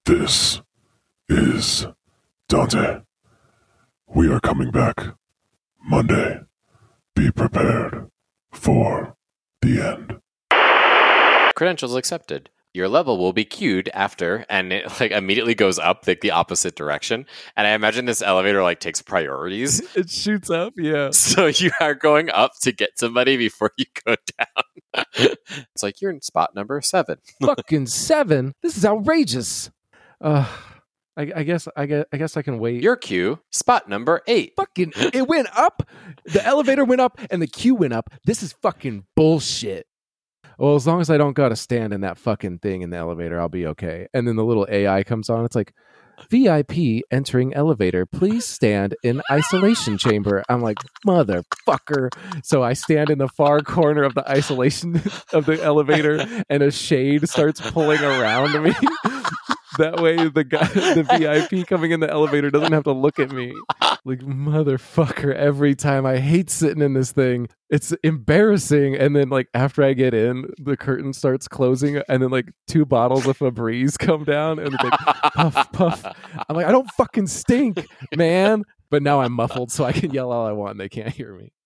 This is Dante. We are coming back Monday. Be prepared for the end. Credentials accepted. Your level will be queued after, and it like immediately goes up the opposite direction. And I imagine this elevator like takes priorities. It shoots up, yeah. So you are going up to get somebody before you go down. It's like you're in spot number 7. Fucking 7? This is outrageous. I guess I can wait. Your queue, spot number 8. Fucking, it went up. The elevator went up and the queue went up. This is fucking bullshit. Well, as long as I don't gotta stand in that fucking thing in the elevator, I'll be okay. And then the little AI comes on. It's like, VIP entering elevator. Please stand in isolation chamber. I'm like, motherfucker. So I stand in the far corner of the isolation of the elevator, and a shade starts pulling around me. That way, the VIP coming in the elevator doesn't have to look at me. Like, motherfucker, every time. I hate sitting in this thing. It's embarrassing. And then, like, after I get in, the curtain starts closing, and then, like, 2 bottles of Febreze come down, and it's like, puff, puff. I'm like, I don't fucking stink, man. But now I'm muffled, so I can yell all I want, and they can't hear me.